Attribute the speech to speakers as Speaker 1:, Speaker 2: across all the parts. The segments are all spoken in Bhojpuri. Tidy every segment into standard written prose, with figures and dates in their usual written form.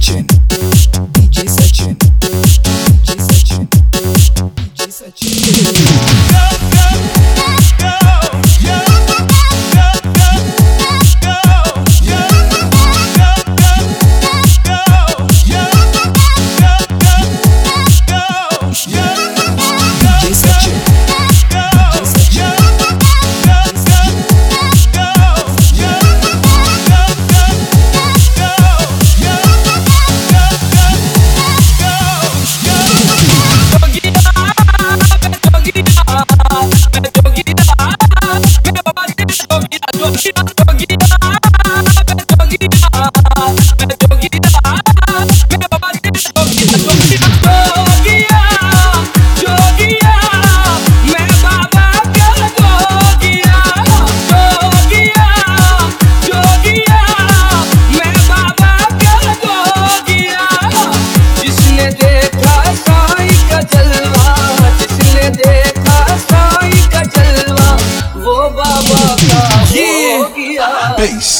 Speaker 1: Sachin, DJ Sachin, DJ Sachin, DJ Sachin. Bass.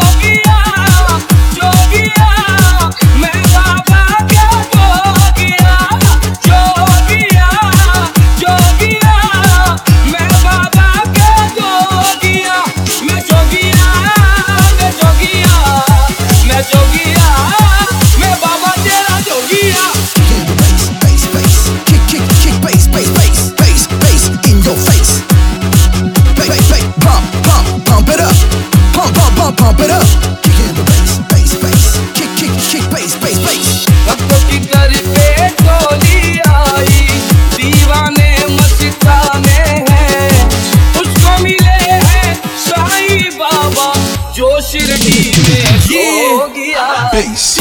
Speaker 1: Pump it up, kick in the bass, bass, bass, kick, bass, bass, bass.
Speaker 2: भक्तों की घर पे टोली आई, दीवाने मस्ताने हैं, उसको मिले हैं साईं बाबा जो शिरडी में सो गया।
Speaker 1: Bass.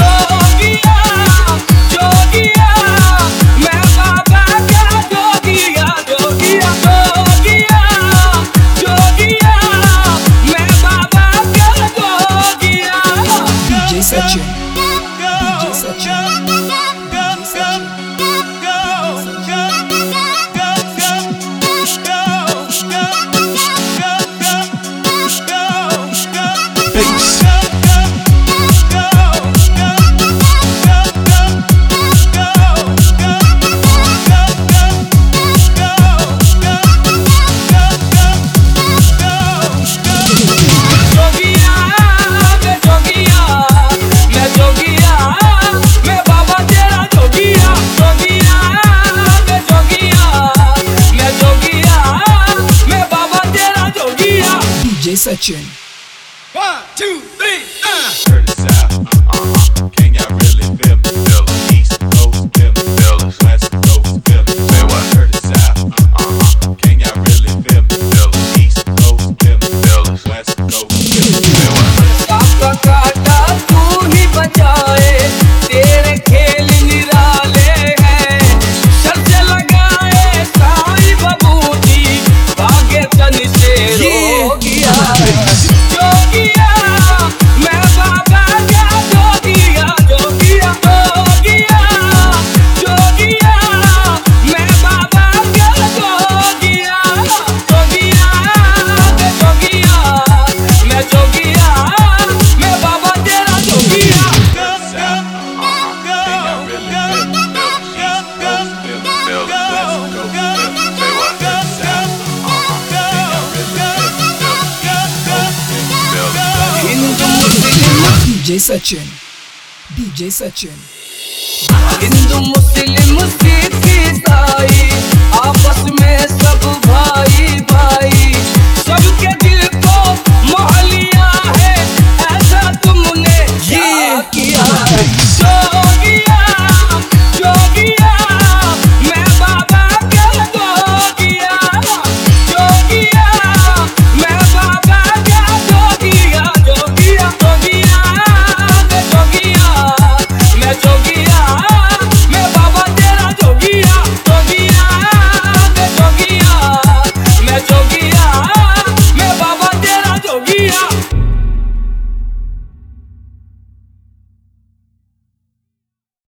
Speaker 2: जोगिया, मैं बाबा का जोगिया, जोगिया, जोगिया, जोगिया, मैं बाबा का जोगिया।
Speaker 1: DJ Sachin, DJ Sachin, DJ Sachin. Bass. DJ Sachin.
Speaker 2: 1, 2, 3,
Speaker 3: Heard the South, can y'all really feel me? Feel it. East Coast, feel me? Feel it. West Coast, feel me? Say what? Heard the South, can y'all really feel me? Feel it. East Coast, feel me? Feel it. West Coast, feel me? Say what?
Speaker 2: आपका काटा तू ही बचाए, तेरे खेल निराले हैं, सर से लगाए साईं बबूती, भाग्य तन से रो गया। जोगिया, मैं बाबा का जोगिया, जोगिया, जोगिया, जोगिया, मैं बाबा का जोगिया, जोगिया, जोगिया, मैं जोगिया, मैं बाबा तेरा जोगिया।
Speaker 3: Can y'all really feel me? Feel it. East Coast, feel me? Feel it. West Coast, feel me? Say what? Heard the South, can y'all really feel me? Feel it. East Coast, feel me? Feel it.
Speaker 2: Hindu Muslim,
Speaker 1: DJ Sachin, DJ Sachin.
Speaker 2: Hindu मुस्लिम सिख ईसाई